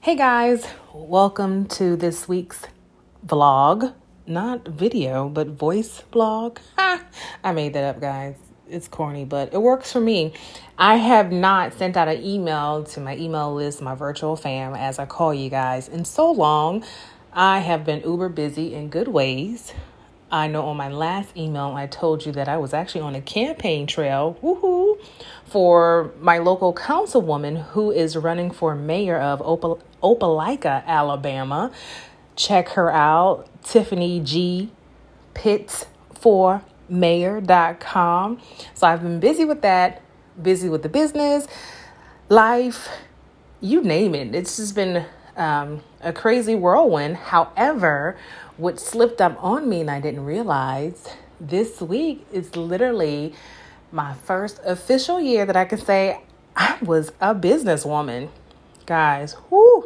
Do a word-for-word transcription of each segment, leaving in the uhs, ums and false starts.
Hey guys, welcome to this week's vlog. Not video, but voice vlog. Ha! I made that up, guys. It's corny, but it works for me. I have not sent out an email to my email list, my virtual fam, as I call you guys, in so long. I have been uber busy in good ways. I know on my last email, I told you that I was actually on a campaign trail, woohoo, for my local councilwoman who is running for mayor of Opal- Opelika, Alabama. Check her out, Tiffany G. Pitts for mayor dot com. So I've been busy with that, busy with the business, life, you name it. It's just been um, a crazy whirlwind. However, what slipped up on me and I didn't realize, this week is literally my first official year that I can say I was a businesswoman. Guys, whoo!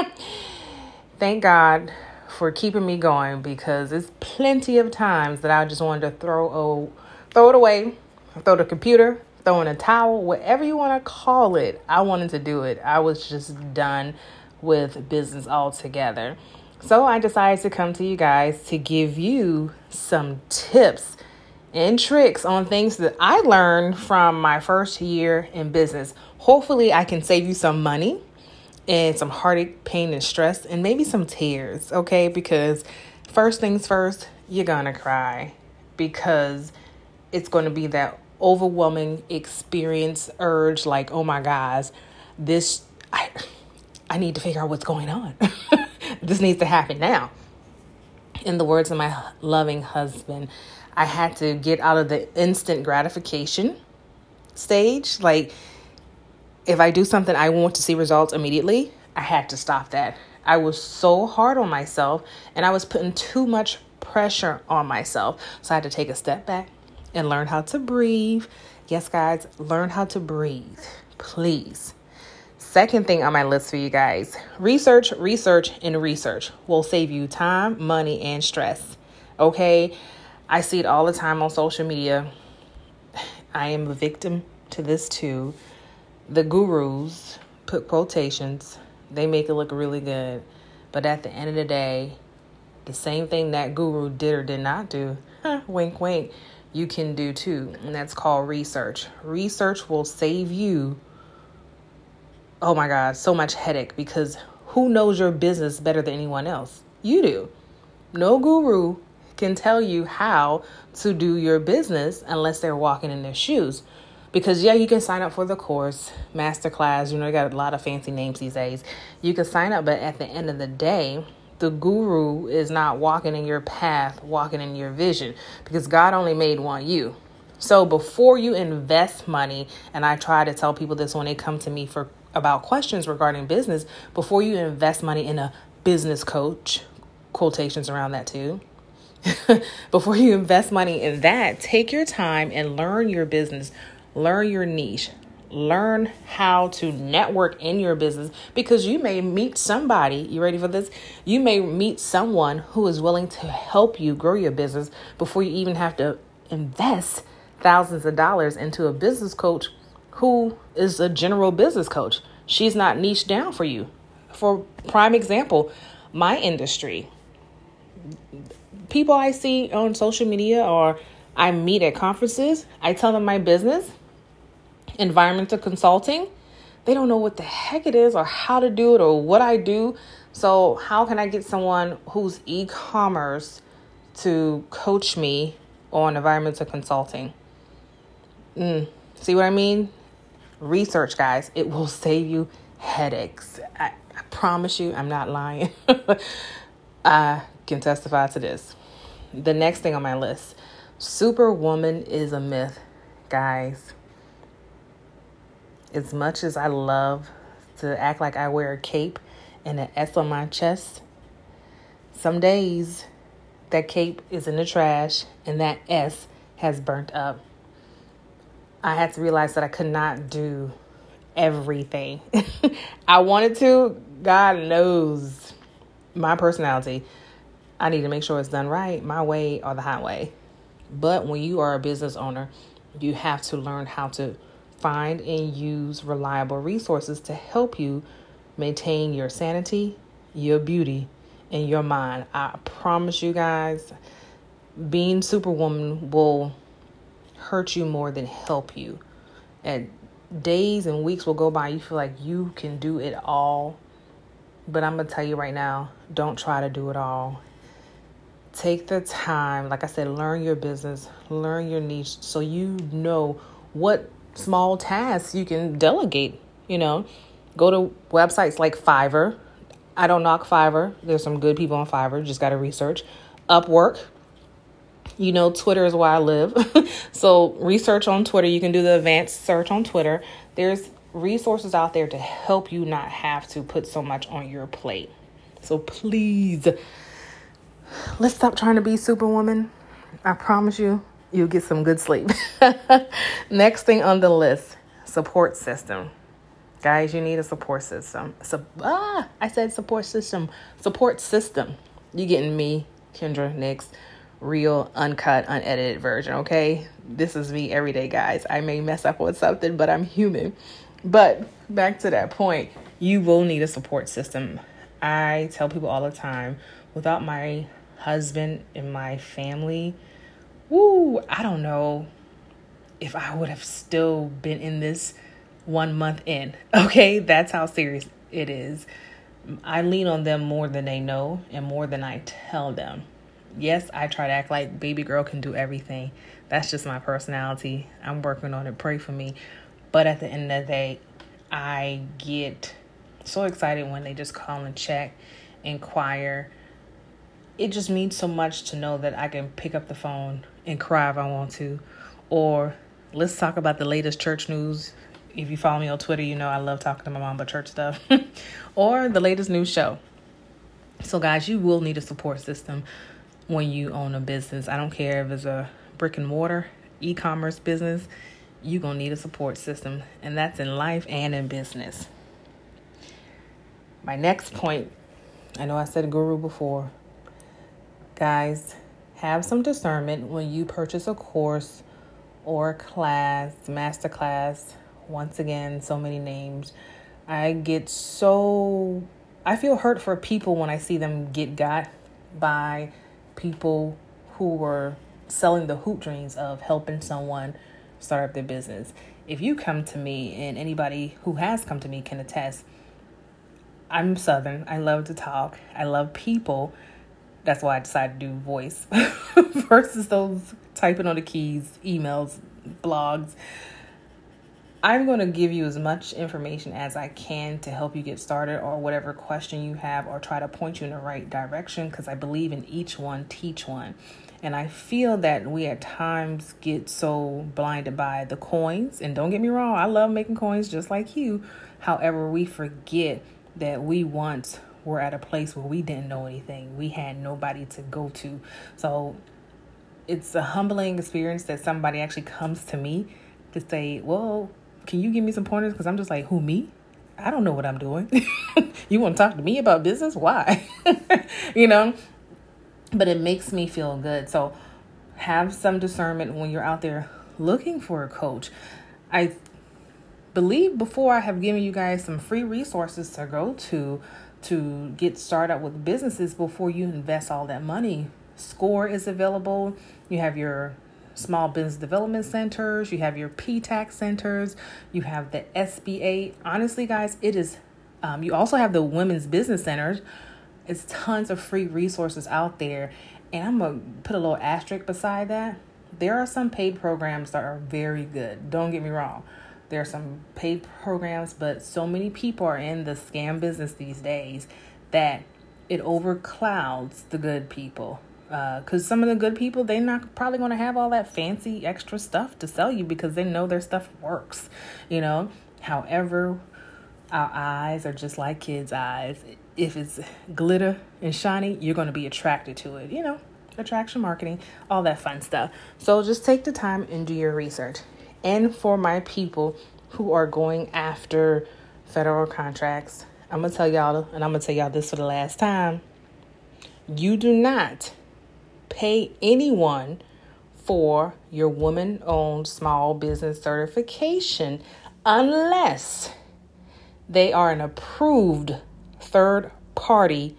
Thank God for keeping me going, because it's plenty of times that I just wanted to throw oh, throw it away, throw the computer, throw in a towel, whatever you want to call it. I wanted to do it. I was just done with business altogether. So I decided to come to you guys to give you some tips and tricks on things that I learned from my first year in business. Hopefully I can save you some money and some heartache, pain, and stress, and maybe some tears, okay? Because first things first, you're gonna cry, because it's going to be that overwhelming experience, urge, like, oh my gosh, this, I, I need to figure out what's going on. This needs to happen now. In the words of my loving husband, I had to get out of the instant gratification stage. Like, if I do something, I want to see results immediately. I had to stop that. I was so hard on myself, and I was putting too much pressure on myself. So I had to take a step back and learn how to breathe. Yes, guys, learn how to breathe, please. Second thing on my list for you guys, research, research, and research will save you time, money, and stress. Okay? I see it all the time on social media. I am a victim to this too. The gurus put quotations. They make it look really good. But at the end of the day, the same thing that guru did or did not do, huh, wink, wink, you can do too. And that's called research. Research will save you, oh my God, so much headache, because who knows your business better than anyone else? You do. No guru can tell you how to do your business unless they're walking in their shoes. Because, yeah, you can sign up for the course, masterclass, you know, you got a lot of fancy names these days. You can sign up, but at the end of the day, the guru is not walking in your path, walking in your vision, because God only made one you. So before you invest money, and I try to tell people this when they come to me for about questions regarding business, before you invest money in a business coach, quotations around that too, before you invest money in that, take your time and learn your business. Learn your niche. Learn how to network in your business, because you may meet somebody. You ready for this? You may meet someone who is willing to help you grow your business before you even have to invest thousands of dollars into a business coach who is a general business coach. She's not niched down for you. For prime example, my industry. People I see on social media or I meet at conferences, I tell them my business, environmental consulting. They don't know what the heck it is or how to do it or what I do. So how can I get someone who's e-commerce to coach me on environmental consulting? Mm, see what I mean? Research, guys. It will save you headaches. I, I promise you, I'm not lying. I can testify to this. The next thing on my list, Superwoman is a myth, guys. As much as I love to act like I wear a cape and an S on my chest, some days that cape is in the trash and that S has burnt up. I had to realize that I could not do everything. I wanted to. God knows my personality. I need to make sure it's done right, my way or the highway. But when you are a business owner, you have to learn how to find and use reliable resources to help you maintain your sanity, your beauty, and your mind. I promise you guys, being Superwoman will hurt you more than help you. And days and weeks will go by, you feel like you can do it all. But I'm going to tell you right now, don't try to do it all. Take the time, like I said, learn your business, learn your niche, so you know what small tasks you can delegate. You know, go to websites like Fiverr. I don't knock Fiverr. There's some good people on Fiverr. Just got to research. Upwork. You know, Twitter is where I live. So research on Twitter. You can do the advanced search on Twitter. There's resources out there to help you not have to put so much on your plate. So please, let's stop trying to be Superwoman. I promise you, you'll get some good sleep. Next thing on the list, support system. Guys, you need a support system. So, ah, I said support system. Support system. You getting me, Kendra Nix, real, uncut, unedited version, okay? This is me every day, guys. I may mess up with something, but I'm human. But back to that point, you will need a support system. I tell people all the time, without my husband and my family, woo, I don't know if I would have still been in this one month in. Okay, that's how serious it is. I lean on them more than they know and more than I tell them. Yes, I try to act like baby girl can do everything. That's just my personality. I'm working on it. Pray for me. But at the end of the day, I get so excited when they just call and check, inquire. It just means so much to know that I can pick up the phone and cry if I want to. Or let's talk about the latest church news. If you follow me on Twitter, you know I love talking to my mom about church stuff. Or the latest news show. So guys, you will need a support system when you own a business. I don't care if it's a brick and mortar e-commerce business. You're going to need a support system. And that's in life and in business. My next point, I know I said guru before. Guys, have some discernment when you purchase a course or a class, master class. Once again, so many names. I get so, I feel hurt for people when I see them get got by people who were selling the hoop dreams of helping someone start up their business. If you come to me, and anybody who has come to me can attest, I'm Southern. I love to talk. I love people. That's why I decided to do voice versus those typing on the keys, emails, blogs. I'm going to give you as much information as I can to help you get started, or whatever question you have, or try to point you in the right direction, because I believe in each one, teach one. And I feel that we at times get so blinded by the coins. And don't get me wrong, I love making coins just like you. However, we forget that we once were at a place where we didn't know anything. We had nobody to go to. So it's a humbling experience that somebody actually comes to me to say, well, can you give me some pointers? Because I'm just like, who, me? I don't know what I'm doing. You want to talk to me about business? Why? You know, but it makes me feel good. So have some discernment when you're out there looking for a coach. I believe before I have given you guys some free resources to go to to get started with businesses before you invest all that money. SCORE is available. You have your small business development centers. You have your P TAX centers. You have the S B A. Honestly, guys, it is, um, you also have the women's business centers. It's tons of free resources out there. And I'm going to put a little asterisk beside that. There are some paid programs that are very good. Don't get me wrong. There are some paid programs, but so many people are in the scam business these days that it overclouds the good people. Because uh, some of the good people, they're not probably going to have all that fancy extra stuff to sell you because they know their stuff works, you know. However, our eyes are just like kids' eyes. If it's glitter and shiny, you're going to be attracted to it, you know, attraction marketing, all that fun stuff. So just take the time and do your research. And for my people who are going after federal contracts, I'm going to tell y'all, and I'm going to tell y'all this for the last time. You do not pay anyone for your woman-owned small business certification unless They are an approved third party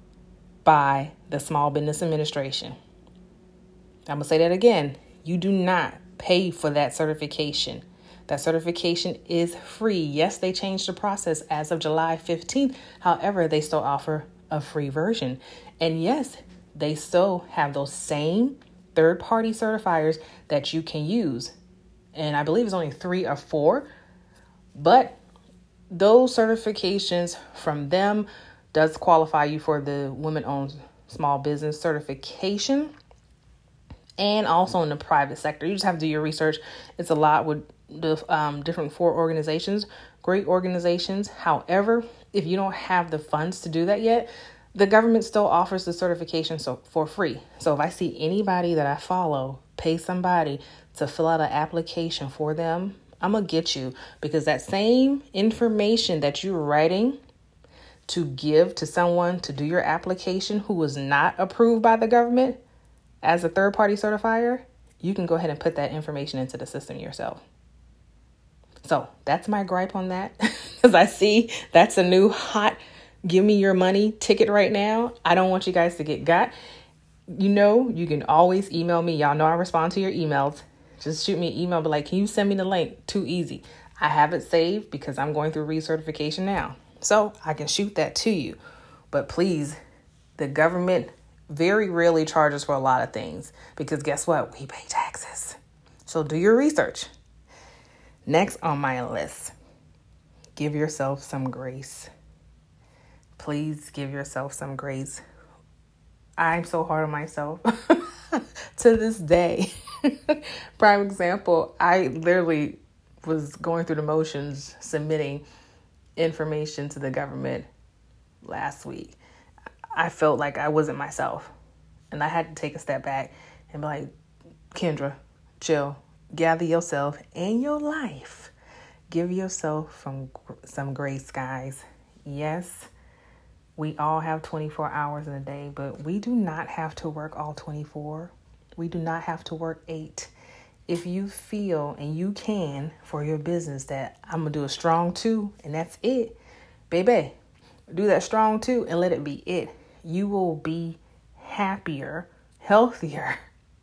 by the Small Business Administration. I'm going to say that again. You do not pay for that certification. That certification is free. Yes, they changed the process as of July fifteenth. However, they still offer a free version. And yes, they still have those same third-party certifiers that you can use. And I believe it's only three or four. But those certifications from them does qualify you for the women-owned small business certification. And also in the private sector. You just have to do your research. It's a lot with the um, different four organizations, great organizations. However, if you don't have the funds to do that yet, the government still offers the certification so for free. So if I see anybody that I follow pay somebody to fill out an application for them, I'm going to get you, because that same information that you're writing to give to someone to do your application who was not approved by the government as a third-party certifier, you can go ahead and put that information into the system yourself. So that's my gripe on that, because I see that's a new hot give me your money ticket right now. I don't want you guys to get got. You know, you can always email me. Y'all know I respond to your emails. Just shoot me an email, but like, can you send me the link? Too easy. I have it saved because I'm going through recertification now. So I can shoot that to you. But please, the government very rarely charges for a lot of things, because guess what? We pay taxes. So do your research. Next on my list, give yourself some grace. Please give yourself some grace. I'm so hard on myself to this day. Prime example, I literally was going through the motions, submitting information to the government last week. I felt like I wasn't myself. And I had to take a step back and be like, Kendra, chill, gather yourself and your life. Give yourself some, some grace, guys. Yes, we all have twenty-four hours in a day, but we do not have to work all twenty-four. We do not have to work eight. If you feel and you can for your business that I'm going to do a strong two and that's it, baby, do that strong two and let it be it. You will be happier, healthier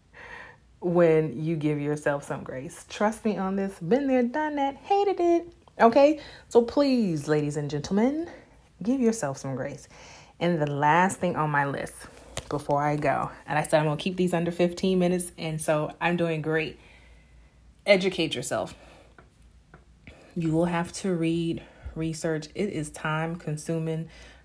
when you give yourself some grace. Trust me on this. Been there, done that, hated it. Okay? So please, ladies and gentlemen, give yourself some grace. And the last thing on my list before I go, and I said I'm going to keep these under fifteen minutes, and so I'm doing great. Educate yourself. You will have to read, research. It is time consuming.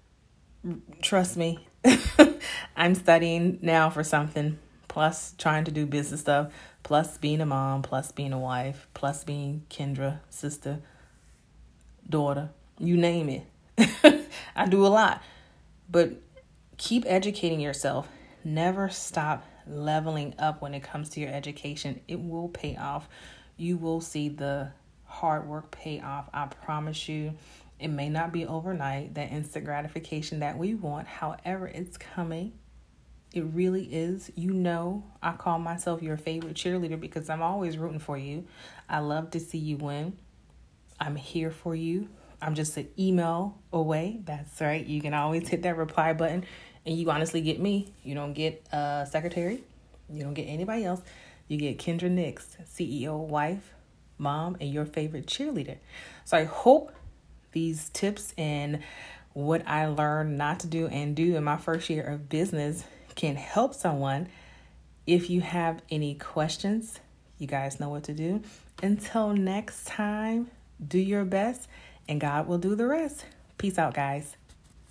Trust me. I'm studying now for something, plus trying to do business stuff, plus being a mom, plus being a wife, plus being Kendra, sister, daughter, you name it. I do a lot, but keep educating yourself. Never stop leveling up when it comes to your education. It will pay off. You will see the hard work pay off. I promise you. It may not be overnight, that instant gratification that we want. However, it's coming. It really is. You know, I call myself your favorite cheerleader because I'm always rooting for you. I love to see you win. I'm here for you. I'm just an email away. That's right. You can always hit that reply button and you honestly get me. You don't get a secretary. You don't get anybody else. You get Kendra Nix, C E O, wife, mom, and your favorite cheerleader. So I hope these tips and what I learned not to do and do in my first year of business can help someone. If you have any questions, you guys know what to do. Until next time, do your best and God will do the rest. Peace out, guys.